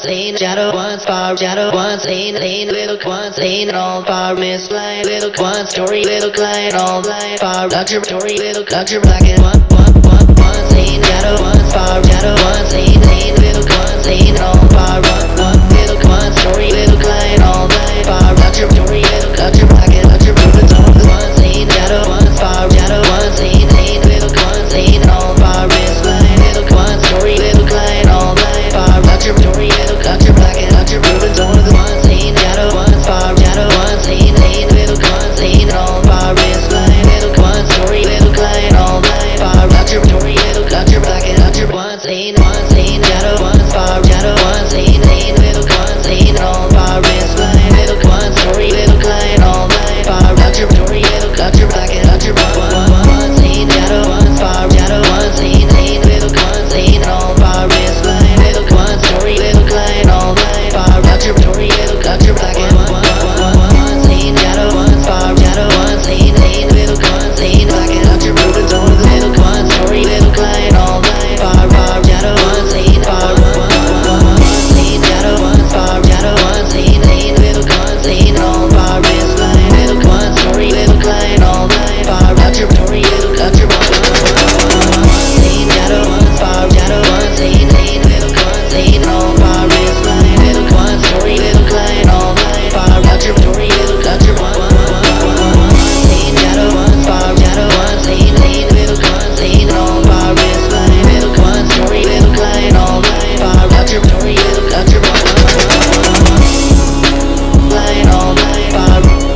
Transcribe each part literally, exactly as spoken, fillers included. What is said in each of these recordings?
seen, shadow once far, shadow once seen, seen, little once seen, all far, misplay, little one story, little client, all blind, far, doctor, story, little doctor, black and one, one, one, one seen, shadow once far, shadow once seen, seen, little one seen, all far, one, one, little one story, little client, all blind, far, doctor, story, little doctor, black and doctor, moving towards the one seen, shadow once far, shadow once seen, seen, little one seen, all far, misplay, little one story, little client, all blind, far, doctor, story, little doctor, black and doctor, moving towards the one seen, shadow once far, shadow once seen, seen, little one seen, all far, misplay, little one story, little client, all blind, far, doctor, story, little doctor, black and doctor, one seen, one seen, shadow once far, shadow once seen, seen, little one seen, all far, misplay, little one story, little client, all blind, far, doctor, story, little doctor, black and doctor, one, one, one, one seen, shadow once far, shadow once seen, seen, little one seen, all far, misplay, little one story, little client, all blind, far, doctor, story, little doctor, black and one, one, one, one, one seen, shadow once far, shadow once seen, seen, little one seen, black and doctor, moving towards the little one story, little client, all blind, far, far, shadow once seen, far, one, one, one, one, one seen, shadow once far, shadow once seen, seen, little one seen, all far, misplay, little one story, little client, all blind, far, doctor, story, little doctor, one, one, one, one seen, shadow once far, shadow once seen, seen, little one seen, all far, misplay, little one story, little client, all blind, far, doctor, story, little doctor, one, one, one, one, one seen, shadow once far, shadow once seen, seen, little one seen, all far, misplay, little one story, little client, all blind, far, doctor, story, little doctor, one, one, one, one, blind, all blind, far,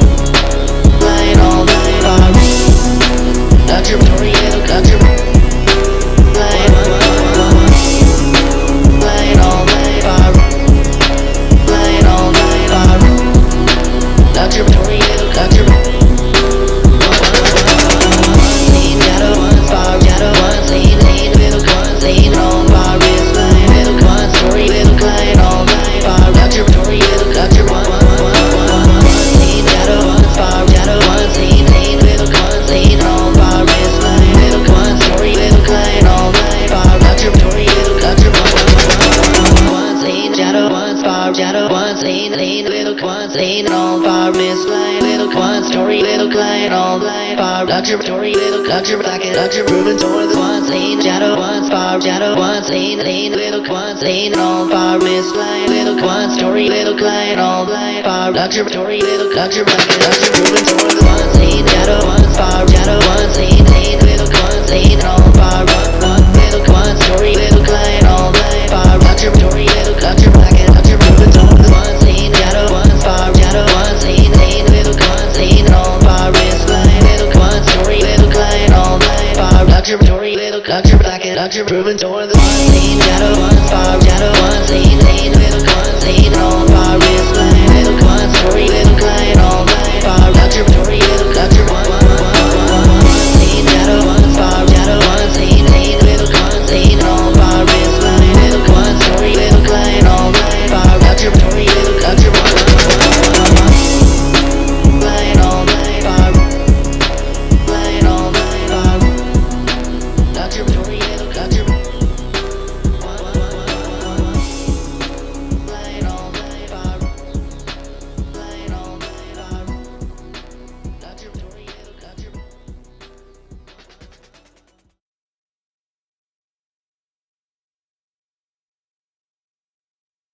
blind, all blind, far, doctor, story, little doctor, blind, one, one, one, blind, all blind, far, blind, all blind, far, doctor, story, little doctor, seen, shadow once far, shadow once seen, seen, little one seen, all far, misplay, little one story, little client, all blind, far, doctor, story, little doctor, one, one, one, one, one seen, shadow once far, shadow once seen, seen, little one seen, all far, misplay, little one story, little client, all blind, far, doctor, story, little doctor, one, one, one seen, shadow once far, shadow once seen, seen, little one seen, all far, misplay, little one story, little client, all blind, far, doctor, story, little doctor, black and doctor, moving toward the one seen, shadow once far, shadow once seen, seen, little one seen, all far, misplay, little one story, little client, all blind, far, doctor, story, little doctor, black and doctor, moving toward the one seen, shadow once far, shadow once seen, seen, little one seen, all far, one, one, little one story, little client, all blind, far, doctor, story, little doctor, black and doctor, moving toward the one seen, shadow once far, shadow once seen, seen, little one seen, all far, misplay, little one story, little client, all blind, far, doctor, story, little doctor, black and doctor, moving toward the